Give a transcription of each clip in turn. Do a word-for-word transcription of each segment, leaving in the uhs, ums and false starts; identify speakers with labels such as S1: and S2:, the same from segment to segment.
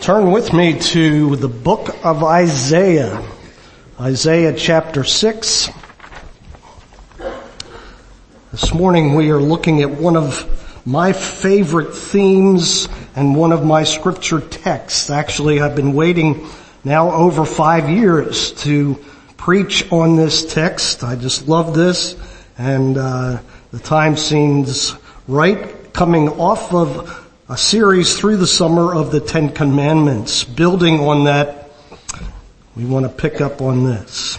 S1: Turn with me to the book of Isaiah, Isaiah chapter six. This morning we are looking at one of my favorite themes and one of my scripture texts. Actually, I've been waiting now over five years to preach on this text. I just love this, and uh, the time seems right, coming off of a series through the summer of the Ten Commandments. Building on that, we want to pick up on this.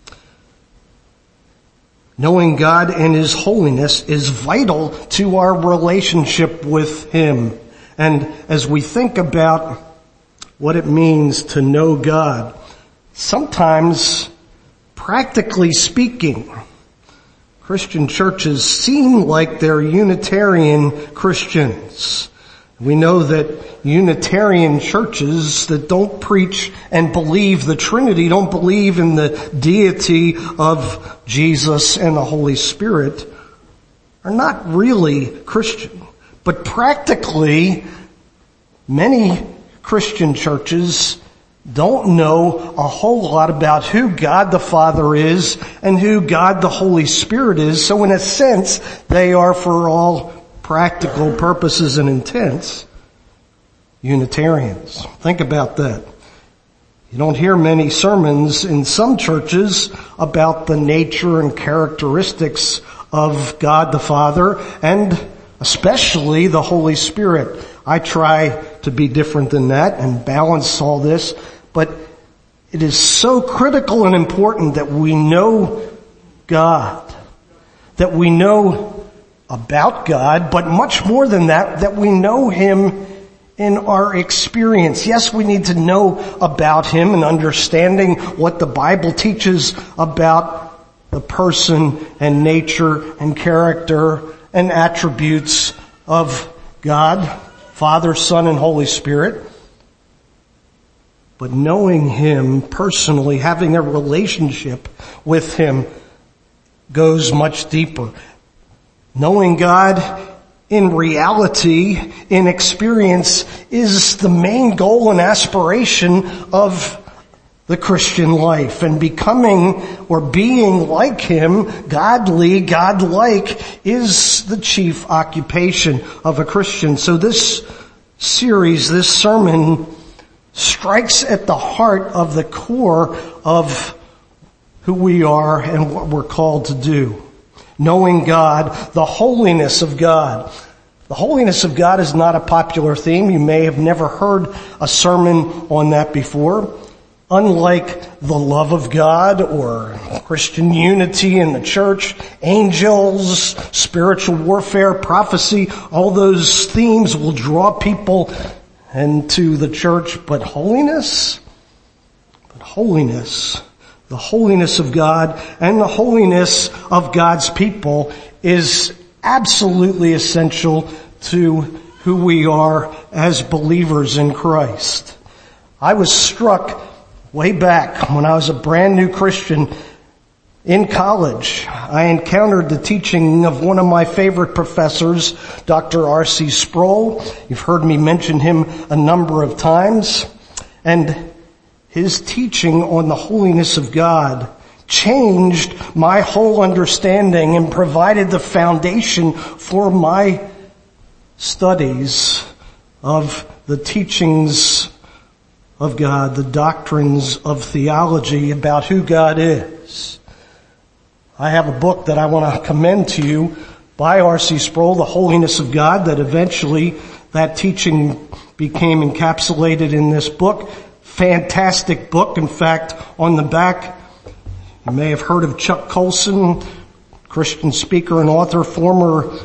S1: Knowing God and His holiness is vital to our relationship with Him. And as we think about what it means to know God, sometimes, practically speaking, Christian churches seem like they're Unitarian Christians. We know that Unitarian churches that don't preach and believe the Trinity, don't believe in the deity of Jesus and the Holy Spirit, are not really Christian. But practically, many Christian churches don't know a whole lot about who God the Father is and who God the Holy Spirit is. So in a sense, they are, for all practical purposes and intents, Unitarians. Think about that. You don't hear many sermons in some churches about the nature and characteristics of God the Father and especially the Holy Spirit. I try to be different than that and balance all this, but it is so critical and important that we know God, that we know about God, but much more than that, that we know Him in our experience. Yes, we need to know about Him and understanding what the Bible teaches about the person and nature and character and attributes of God, Father, Son, and Holy Spirit. But knowing Him personally, having a relationship with Him, goes much deeper. Knowing God in reality, in experience, is the main goal and aspiration of the Christian life. And becoming or being like Him, godly, godlike, is the chief occupation of a Christian. So this series, this sermon, strikes at the heart of the core of who we are and what we're called to do. Knowing God, the holiness of God. The holiness of God is not a popular theme. You may have never heard a sermon on that before. Unlike the love of God or Christian unity in the church, angels, spiritual warfare, prophecy, all those themes will draw people into the church. But holiness, but holiness, the holiness of God and the holiness of God's people is absolutely essential to who we are as believers in Christ. I was struck way back when I was a brand new Christian in college. I encountered the teaching of one of my favorite professors, Doctor R C Sproul. You've heard me mention him a number of times. And his teaching on the holiness of God changed my whole understanding and provided the foundation for my studies of the teachings of God, the doctrines of theology about who God is. I have a book that I want to commend to you by R C Sproul, The Holiness of God, that eventually that teaching became encapsulated in this book. Fantastic book. In fact, on the back, you may have heard of Chuck Colson, Christian speaker and author, former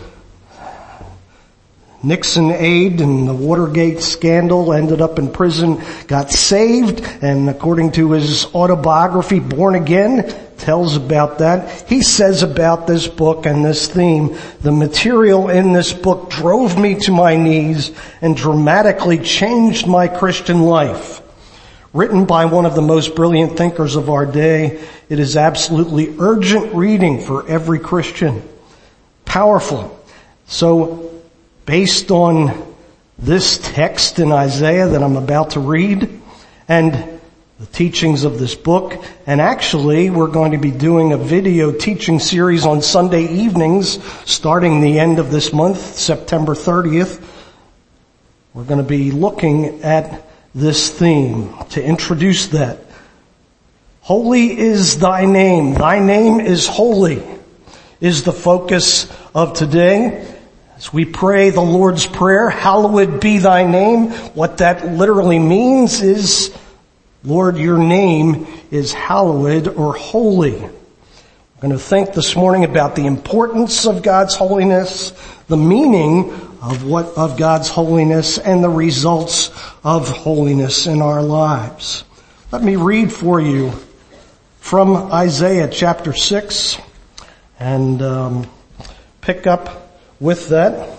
S1: Nixon aide in the Watergate scandal, ended up in prison, got saved, and according to his autobiography, Born Again, tells about that. He says about this book and this theme, the material in this book drove me to my knees and dramatically changed my Christian life. Written by one of the most brilliant thinkers of our day, it is absolutely urgent reading for every Christian. Powerful. So, based on this text in Isaiah that I'm about to read and the teachings of this book. And actually, we're going to be doing a video teaching series on Sunday evenings starting the end of this month, September thirtieth. We're going to be looking at this theme to introduce that. Holy is thy name. Thy name is holy is the focus of today. As we pray the Lord's Prayer, hallowed be thy name. What that literally means is, Lord, your name is hallowed or holy. We're going to think this morning about the importance of God's holiness, the meaning of what, of God's holiness, and the results of holiness in our lives. Let me read for you from Isaiah chapter six and um, pick up with that.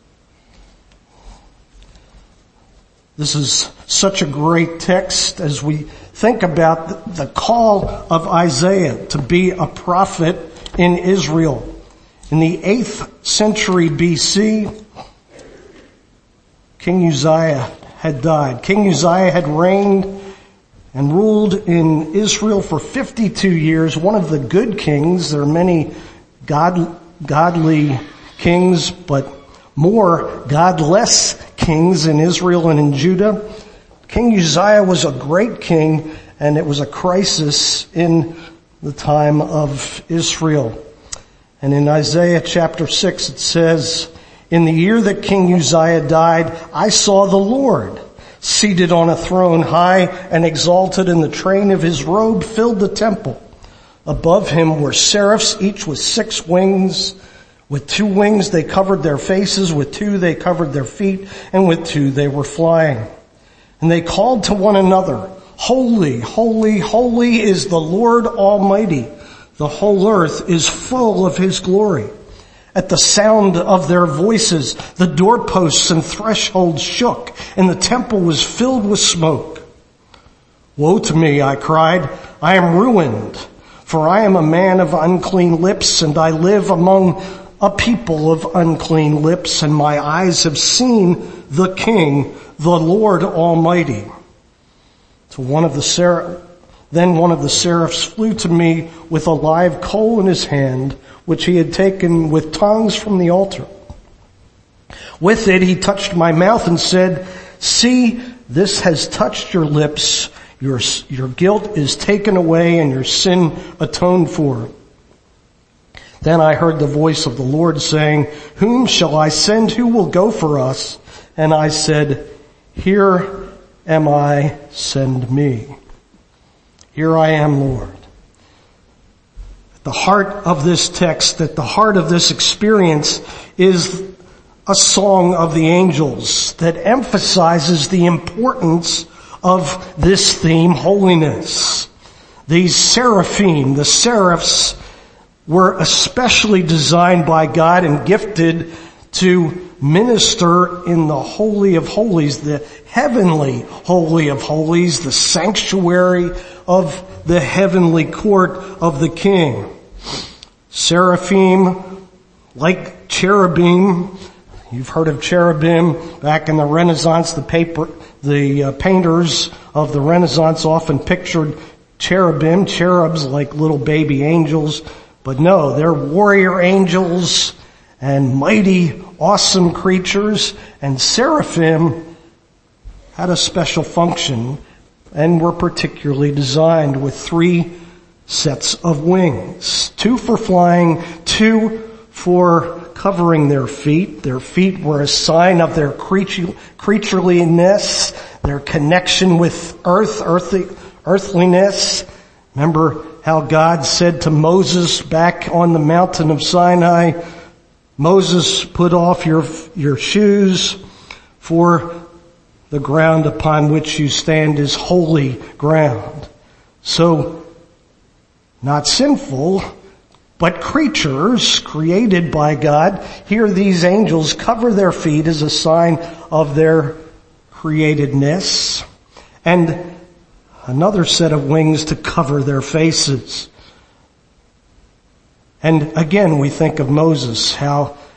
S1: This is such a great text as we think about the call of Isaiah to be a prophet in Israel. In the eighth century B C, King Uzziah had died. King Uzziah had reigned and ruled in Israel for fifty-two years, one of the good kings. There are many god, godly kings, but more godless kings in Israel and in Judah. King Uzziah was a great king, and it was a crisis in the time of Israel. And in Isaiah chapter six it says, in the year that King Uzziah died, I saw the Lord seated on a throne, high and exalted, and the train of his robe filled the temple. Above him were seraphs, each with six wings. With two wings they covered their faces, with two they covered their feet, and with two they were flying. And they called to one another, Holy, holy, holy is the Lord Almighty. The whole earth is full of his glory. At the sound of their voices, the doorposts and thresholds shook, and the temple was filled with smoke. Woe to me, I cried, I am ruined, for I am a man of unclean lips, and I live among a people of unclean lips, and my eyes have seen the King, the Lord Almighty. To one of the ser- then one of the seraphs flew to me with a live coal in his hand, which he had taken with tongs from the altar. With it he touched my mouth and said, see, this has touched your lips. Your, your guilt is taken away and your sin atoned for. Then I heard the voice of the Lord saying, whom shall I send? Who will go for us? And I said, here am I, send me. Here I am, Lord. At the heart of this text, at the heart of this experience is a song of the angels that emphasizes the importance of this theme, holiness. These seraphim, the seraphs, were especially designed by God and gifted to minister in the Holy of Holies, the heavenly Holy of Holies, the sanctuary of the heavenly court of the King. Seraphim, like cherubim, you've heard of cherubim back in the Renaissance. The paper, the uh, painters of the Renaissance often pictured cherubim, cherubs like little baby angels. But no, they're warrior angels and mighty, awesome creatures. And seraphim had a special function and were particularly designed with three sets of wings. Two for flying, two for covering their feet. Their feet were a sign of their creature, creatureliness, their connection with earth, earthly, earthliness. Remember how God said to Moses back on the mountain of Sinai, Moses, put off your, your shoes, for the ground upon which you stand is holy ground. So, not sinful, but creatures created by God. Here these angels cover their feet as a sign of their createdness. And another set of wings to cover their faces. And again, we think of Moses, how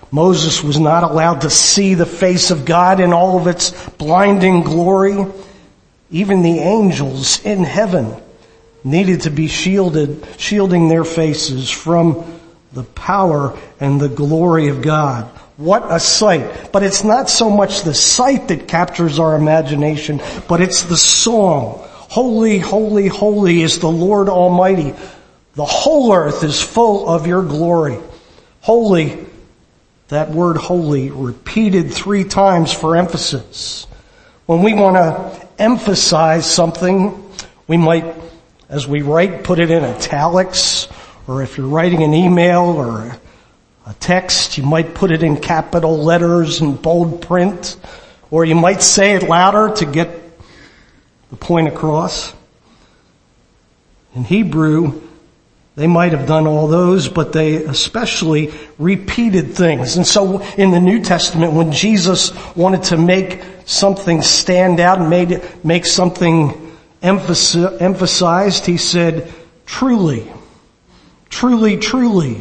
S1: Moses was not allowed to see the face of God in all of its blinding glory. Even the angels in heaven needed to be shielded, shielding their faces from the power and the glory of God. What a sight. But it's not so much the sight that captures our imagination, but it's the song. Holy, holy, holy is the Lord Almighty. The whole earth is full of your glory. Holy, that word holy, repeated three times for emphasis. When we want to emphasize something, we might, as we write, put it in italics, or if you're writing an email or a text, you might put it in capital letters and bold print, or you might say it louder to get the point across. In Hebrew, they might have done all those, but they especially repeated things. And so in the New Testament, when Jesus wanted to make something stand out and made it, make something emphasis, emphasized, he said, truly, truly, truly.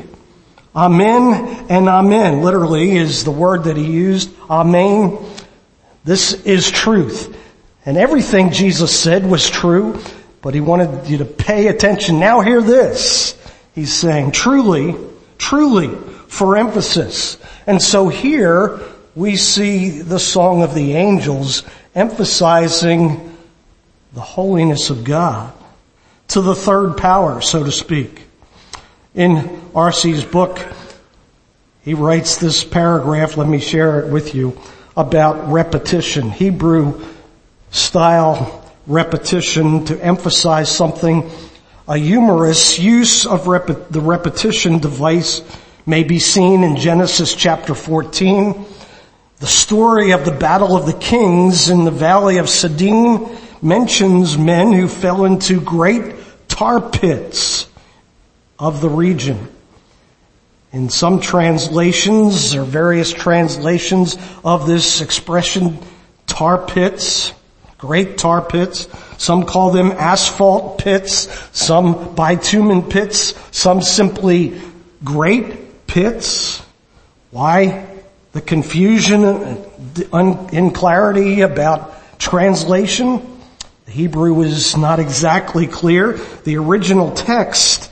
S1: Amen and amen, literally, is the word that he used. Amen. This is truth. And everything Jesus said was true, but he wanted you to pay attention. Now hear this. He's saying truly, truly, for emphasis. And so here we see the song of the angels emphasizing the holiness of God to the third power, so to speak. In R C's book, he writes this paragraph, let me share it with you, about repetition, Hebrew style repetition to emphasize something. A humorous use of rep- the repetition device may be seen in Genesis chapter fourteen. The story of the Battle of the Kings in the Valley of Siddim mentions men who fell into great tar pits of the region. In some translations, or various translations of this expression, tar pits, great tar pits. Some call them asphalt pits, some bitumen pits, some simply great pits. Why the confusion and unclarity about translation? The Hebrew is not exactly clear. The original text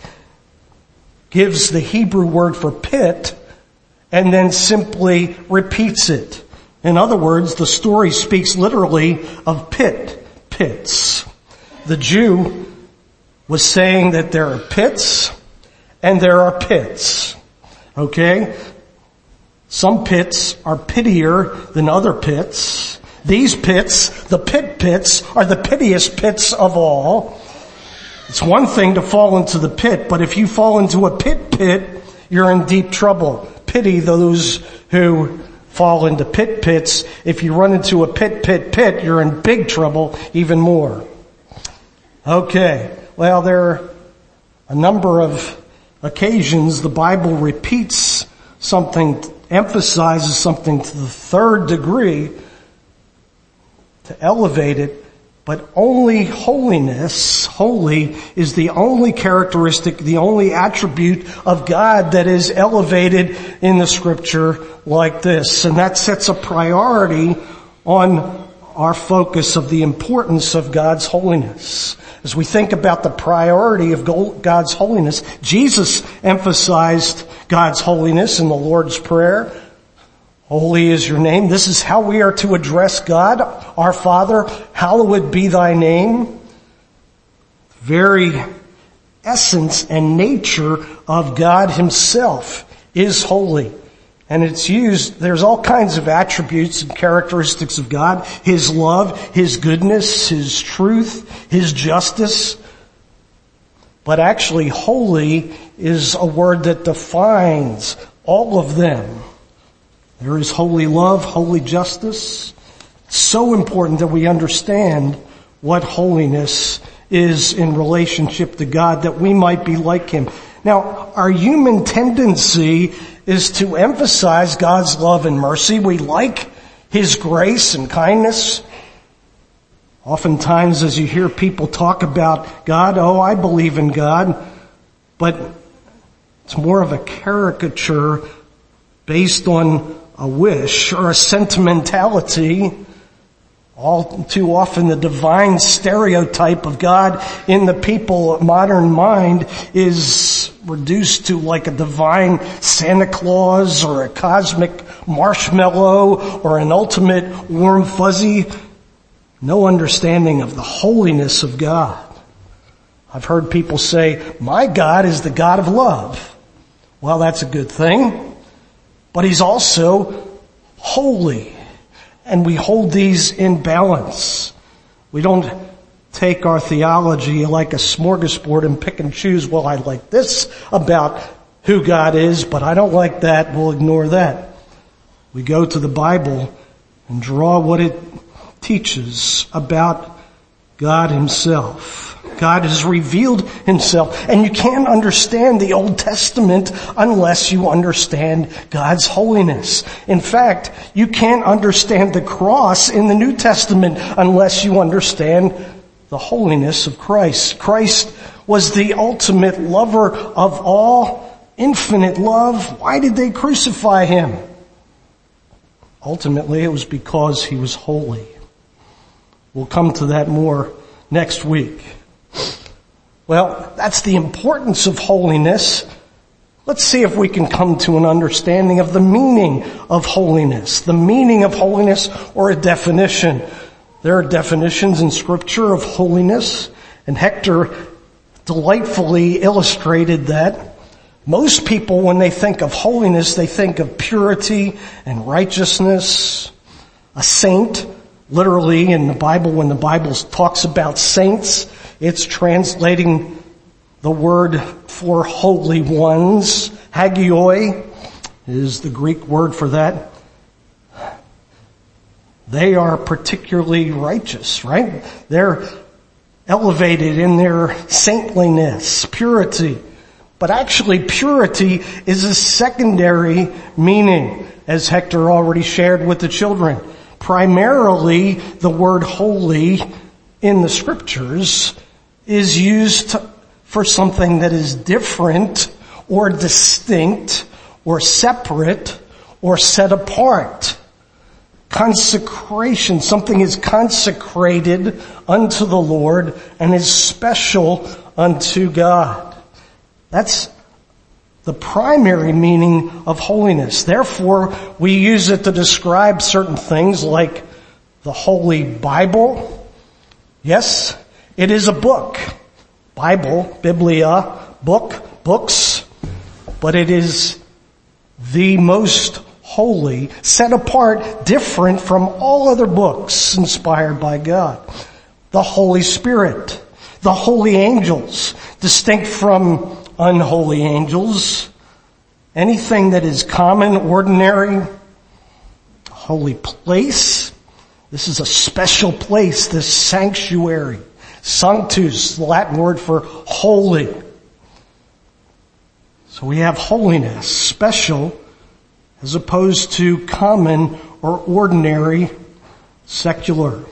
S1: gives the Hebrew word for pit and then simply repeats it. In other words, the story speaks literally of pit, pits. The Jew was saying that there are pits and there are pits. Okay? Some pits are pittier than other pits. These pits, the pit pits, are the pittiest pits of all. It's one thing to fall into the pit, but if you fall into a pit pit, you're in deep trouble. Pity those who fall into pit pits. If you run into a pit, pit, pit, you're in big trouble even more. Okay. Well, there are a number of occasions the Bible repeats something, emphasizes something to the third degree to elevate it, but only holiness, holy, is the only characteristic, the only attribute of God that is elevated in the scripture like this. And that sets a priority on our focus of the importance of God's holiness. As we think about the priority of God's holiness, Jesus emphasized God's holiness in the Lord's Prayer. Holy is your name. This is how we are to address God, our Father. Hallowed be thy name. The very essence and nature of God himself is holy. And it's used, there's all kinds of attributes and characteristics of God. His love, his goodness, his truth, his justice. But actually, holy is a word that defines all of them. There is holy love, holy justice. It's so important that we understand what holiness is in relationship to God, that we might be like him. Now, our human tendency is to emphasize God's love and mercy. We like his grace and kindness. Oftentimes, as you hear people talk about God, oh, I believe in God, but it's more of a caricature based on a wish or a sentimentality. All too often the divine stereotype of God in the people modern mind is reduced to like a divine Santa Claus or a cosmic marshmallow or an ultimate warm fuzzy. No understanding of the holiness of God. I've heard people say, my God is the God of love. Well, that's a good thing, but He's also holy. And we hold these in balance. We don't take our theology like a smorgasbord and pick and choose, well, I like this about who God is, but I don't like that, we'll ignore that. We go to the Bible and draw what it teaches about God Himself. God has revealed Himself, and you can't understand the Old Testament unless you understand God's holiness. In fact, you can't understand the cross in the New Testament unless you understand the holiness of Christ. Christ was the ultimate lover of all, infinite love. Why did they crucify Him? Ultimately, it was because He was holy. We'll come to that more next week. Well, that's the importance of holiness. Let's see if we can come to an understanding of the meaning of holiness. The meaning of holiness, or a definition. There are definitions in Scripture of holiness, and Hector delightfully illustrated that. Most people, when they think of holiness, they think of purity and righteousness. A saint, literally in the Bible, when the Bible talks about saints, it's translating the word for holy ones. Hagioi is the Greek word for that. They are particularly righteous, right? They're elevated in their saintliness, purity. But actually purity is a secondary meaning, as Hector already shared with the children. Primarily, the word holy in the Scriptures is used for something that is different or distinct or separate or set apart. Consecration, something is consecrated unto the Lord and is special unto God. That's the primary meaning of holiness. Therefore, we use it to describe certain things like the Holy Bible. Yes, it is a book. Bible, Biblia, book, books. But it is the most holy, set apart, different from all other books inspired by God. The Holy Spirit, the holy angels, distinct from unholy angels. Anything that is common, ordinary, holy place. This is a special place, this sanctuary. Sanctus, the Latin word for holy. So we have holiness, special, as opposed to common or ordinary, secular.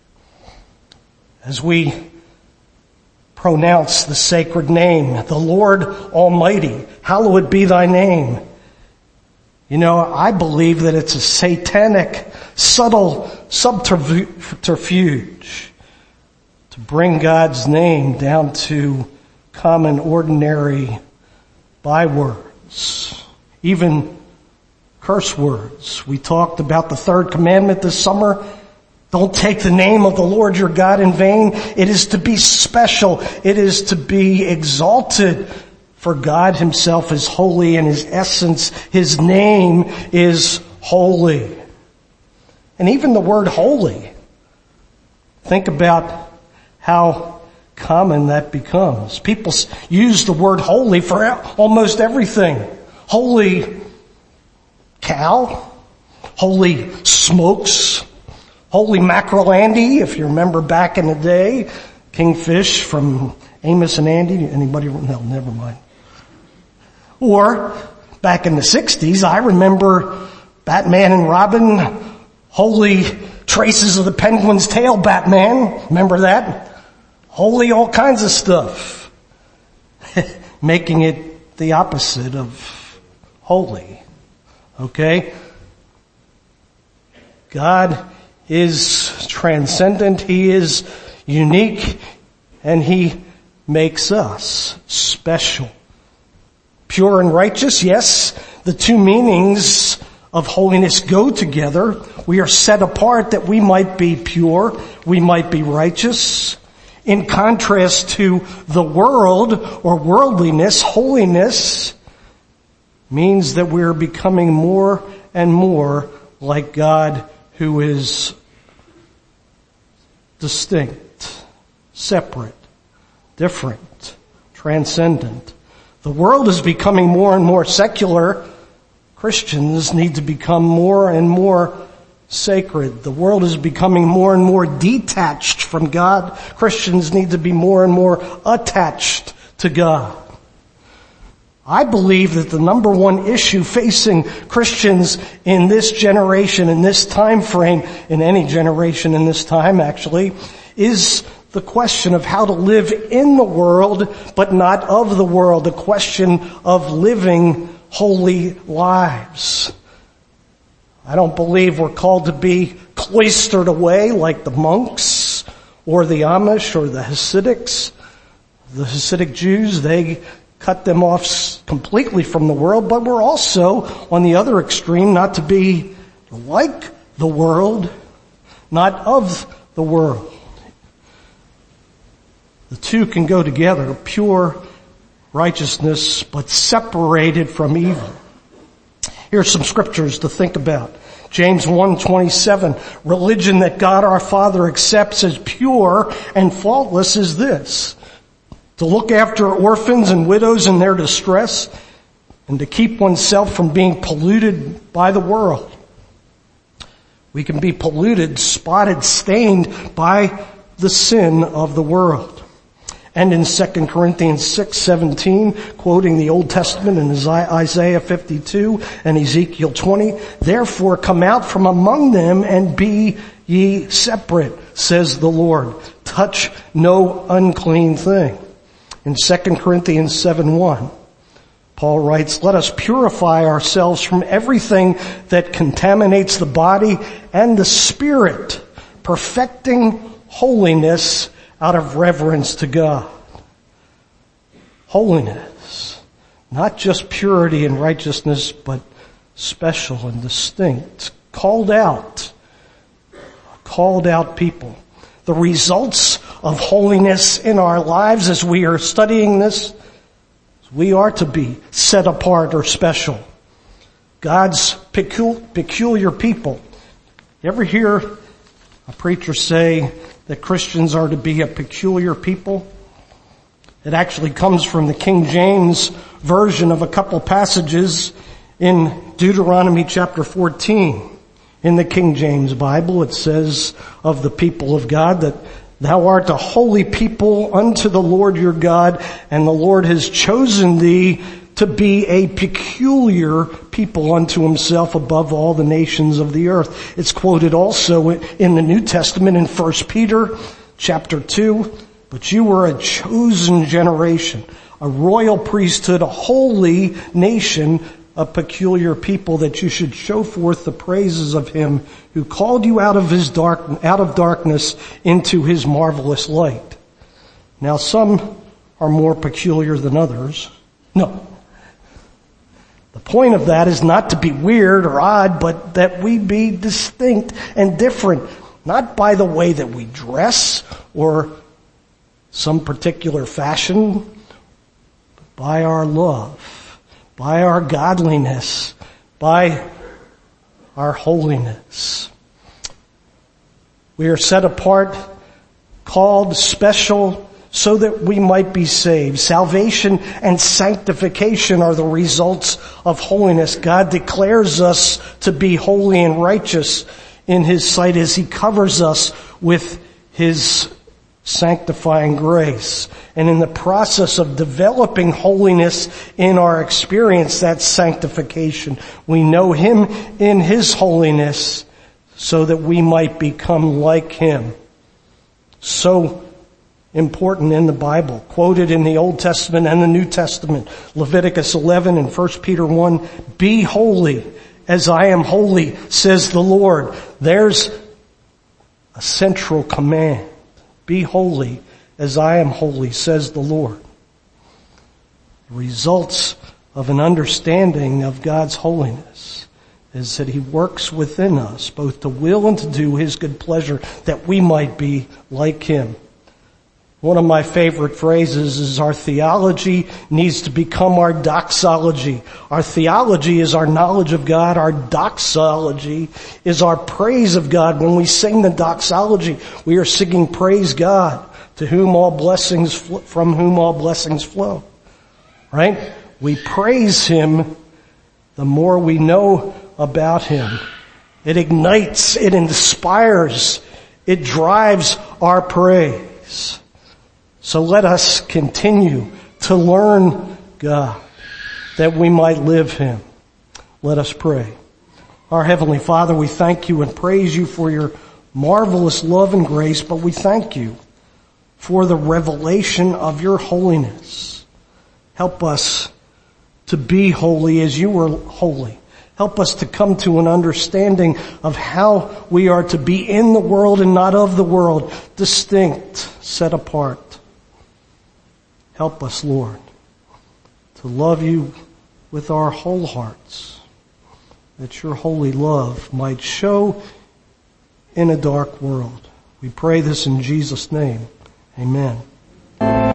S1: As we pronounce the sacred name, the Lord Almighty, hallowed be thy name. You know, I believe that it's a satanic, subtle subterfuge to bring God's name down to common, ordinary bywords, even curse words. We talked about the third commandment this summer. Don't take the name of the Lord your God in vain. It is to be special. It is to be exalted. For God Himself is holy, and His essence, His name is holy. And even the word holy, think about how common that becomes. People use the word holy for almost everything. Holy cow, holy smokes, holy mackerel Andy, if you remember back in the day, Kingfish from Amos and Andy. Anybody? No, never mind. Or back in the sixties, I remember Batman and Robin, holy traces of the penguin's tail Batman. Remember that? Holy all kinds of stuff. Making it the opposite of holy. Okay? God is transcendent. He is unique. And He makes us special. Pure and righteous, yes. The two meanings of holiness go together. We are set apart that we might be pure. We might be righteous. In contrast to the world or worldliness, holiness means that we are becoming more and more like God, who is distinct, separate, different, transcendent. The world is becoming more and more secular. Christians need to become more and more sacred. The world is becoming more and more detached from God. Christians need to be more and more attached to God. I believe that the number one issue facing Christians in this generation, in this time frame, in any generation in this time actually, is the question of how to live in the world, but not of the world. The question of living holy lives. I don't believe we're called to be cloistered away like the monks or the Amish or the Hasidics. The Hasidic Jews, they cut them off completely from the world, but we're also on the other extreme, not to be like the world, not of the world. The two can go together, pure righteousness, but separated from evil. Here's some scriptures to think about. James one twenty-seven, religion that God our Father accepts as pure and faultless is this: to look after orphans and widows in their distress, and to keep oneself from being polluted by the world. We can be polluted, spotted, stained by the sin of the world. And in Second Corinthians six seventeen, quoting the Old Testament in Isaiah fifty-two and Ezekiel twenty, therefore come out from among them and be ye separate, says the Lord. Touch no unclean thing. In Second Corinthians seven one, Paul writes, let us purify ourselves from everything that contaminates the body and the spirit, perfecting holiness out of reverence to God. Holiness. Not just purity and righteousness, but special and distinct. Called out. Called out people. The results of holiness in our lives as we are studying this, we are to be set apart or special. God's pecul- peculiar people. You ever hear a preacher say that Christians are to be a peculiar people? It actually comes from the King James version of a couple passages in Deuteronomy chapter fourteen. In the King James Bible, it says of the people of God that thou art a holy people unto the Lord your God, and the Lord has chosen thee to be a peculiar people unto himself above all the nations of the earth. It's quoted also in the New Testament in First Peter chapter two. But you were a chosen generation, a royal priesthood, a holy nation, a peculiar people, that you should show forth the praises of him who called you out of his dark, out of darkness into his marvelous light. Now some are more peculiar than others. No. The point of that is not to be weird or odd, but that we be distinct and different, not by the way that we dress or some particular fashion, but by our love, by our godliness, by our holiness. We are set apart, called special, so that we might be saved. Salvation and sanctification are the results of holiness. God declares us to be holy and righteous in his sight as he covers us with his sanctifying grace. And in the process of developing holiness in our experience, that's sanctification. We know him in his holiness so that we might become like him. So important in the Bible, quoted in the Old Testament and the New Testament. Leviticus eleven and First Peter one, be holy as I am holy, says the Lord. There's a central command. Be holy as I am holy, says the Lord. The results of an understanding of God's holiness is that He works within us both to will and to do His good pleasure, that we might be like Him. One of my favorite phrases is our theology needs to become our doxology. Our theology is our knowledge of God. Our doxology is our praise of God. When we sing the doxology, we are singing praise God, to whom all blessings, from whom all blessings flow. Right? We praise Him the more we know about Him. It ignites, it inspires, it drives our praise. So let us continue to learn God, that we might live Him. Let us pray. Our Heavenly Father, we thank You and praise You for Your marvelous love and grace, but we thank You for the revelation of Your holiness. Help us to be holy as You were holy. Help us to come to an understanding of how we are to be in the world and not of the world, distinct, set apart. Help us, Lord, to love You with our whole hearts, that Your holy love might show in a dark world. We pray this in Jesus' name. Amen.